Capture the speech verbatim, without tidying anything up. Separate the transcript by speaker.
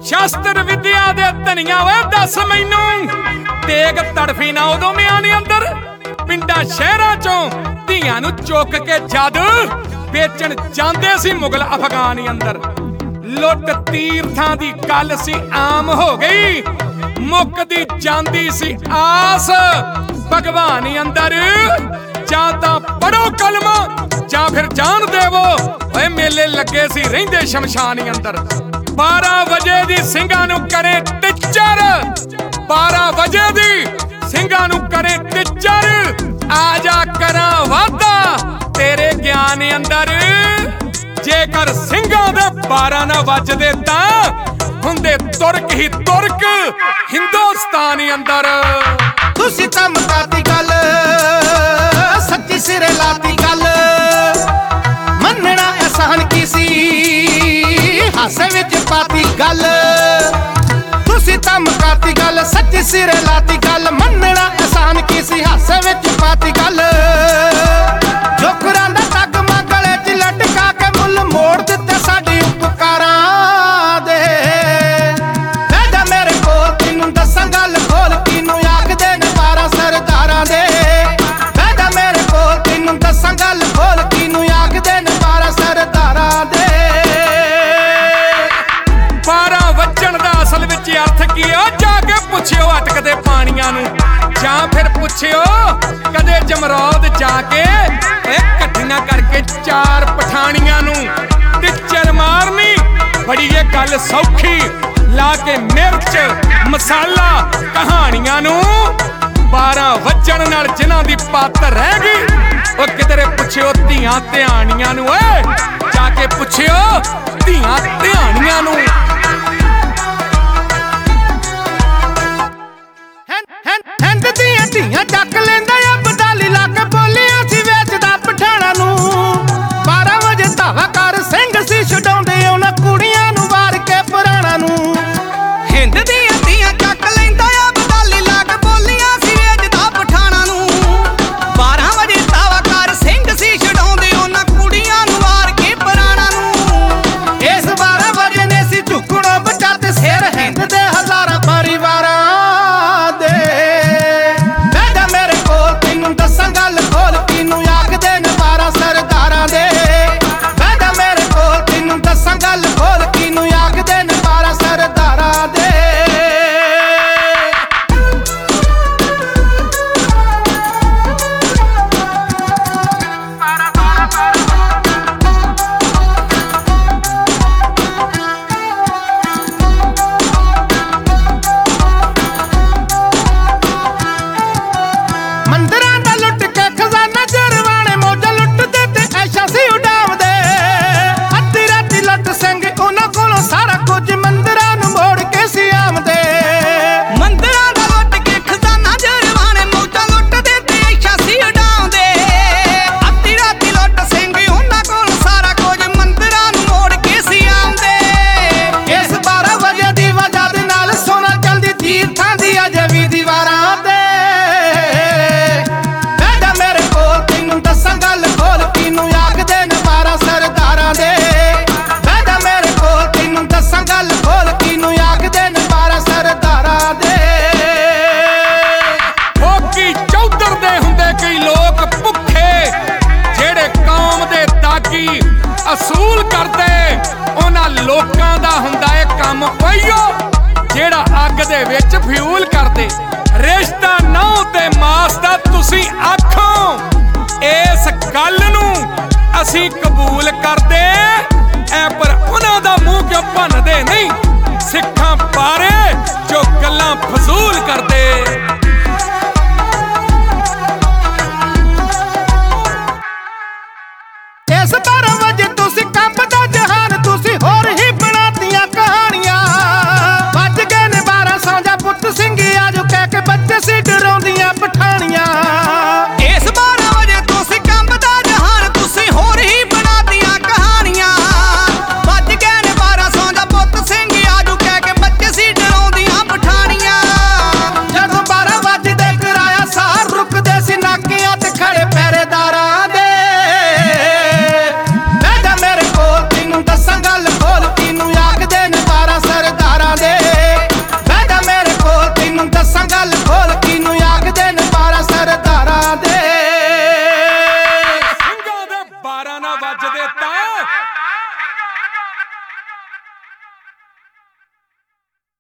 Speaker 1: शास्त्र विद्या दे धनिया वे दस मैनू तेग तड़फी ना उदों म्यानी अंदर पिंडा शहरां चों धीआं नूं चुक के जद बेचण जांदे सी मुगल अफगानी अंदर। लुट तीर्थां दी गल सी आम हो गई, मुकदी जांदी सी आस भगवानी अंदर। जां तां पढ़ो कलमा जां फिर जान देवो, ओए मेले लगे सी रहिंदे शमशानी अंदर। बारह वजे दी सिंघां नूं करे टिच्चर, बारह वजे दी सिंघां नूं करे टिच्चर। आजा करा वादा तेरे ज्ञान अंदर, जेकर सिंघां दे बारह ना वजदे तां हुंदे तुर्क ही तुर्क हिंदुस्तानी अंदर।
Speaker 2: तुसी तां मुकाती गल सच्ची सिरे लाती गल, मनना एहसान की सी हासे विच पाती गल। तुसी तां मुकाती गल सच्ची सिरे लाती गल, मनना एहसान की सी हासे विच पाती गल। जोकरां दा तगमा गले च लटका के मुल मोड़ दित्ते साडी उपकारां दे। बैठा मेरे कोल तैनूं दस्सां गल खोल किनूं आखदे ने बारां सरदारां दे। बैठा मेरे कोल तैनूं दस्सां गल खोल किनूं आखदे ने बारां सरदारां दे।
Speaker 1: बारह वजण दा असल विच अर्थ की आ, जाके पुछियो अटकदे पानियां नूं, जां फिर पुछियो कदे जमरौद जाके कट्ठियां करके चार पठानियां नूं। टिच्चर मारनी बड़ी ये गल सौखी, ला के मिर्च मसाला कहानियां नूं। बारह वजण नाल जिन्हां दी पत रह गई, ओ किधरे पुछियो धीआं ध्यानियां नूं। ओए जाके पुछियो धीआं ध्यानियां नूं।
Speaker 2: हिंद दियां धीआं चक लेंदा बटाली ला के बोलियां सी वेचदा पठाणा नूं। बारह वजे धावा कर सिंह सी छडाउंदे उन्हां कुड़ियां नूं वार के पुराणा नूं। हिंद दियां धीआं चक लेंदा बटाली ला के बोलियां सी वेचदा पठाणा नूं। बारह वजे धावा कर सिंह सी छडाउंदे उन्हां कुड़ियां नूं वार के पुराणा नूं। इस बारह वजे ने सी झुकणों बचा ते सिर हिंद दे हज़ारां परिवारां दे। दस्सां गल खोल किनूं आखदे ने बारां सरदारां दे। बैठा मेरे कोल तैनूं दस्सां गल खोल किनूं आखदे ने बारां सरदारां दे।
Speaker 1: असूल करदे उन्हां लोकां दा हुंदा ए कम ओहियो जेड़ा अग दे विच फ्यूल करदे। रिश्ता नौ ते मास दा तुसी आखो, इस गल नूं असीं कबूल करदे ऐ, पर उन्हां दा मूंह क्यों भनदे नहीं सिखां बारे जो गल्लां फजूल करदे।
Speaker 2: इस बारह वजे तुसी कंबदा जहान तुसी होर ही बनातियां कहानियां। बज गए ने बारह सौंजा पुत सिंह आजो कह के बच्चे सी डराउंदियां पठानियां। इस बारह वजे तुसी कंबदा जहान तुसी होर ही बनातियां कहानियां। बज गए ने बारह सौंजा पुत सिंह आजो कह के बच्चे सी डराउंदियां पठानियां। जदों बारह वजदे
Speaker 1: ਵੱਜਦੇ ਤਾਂ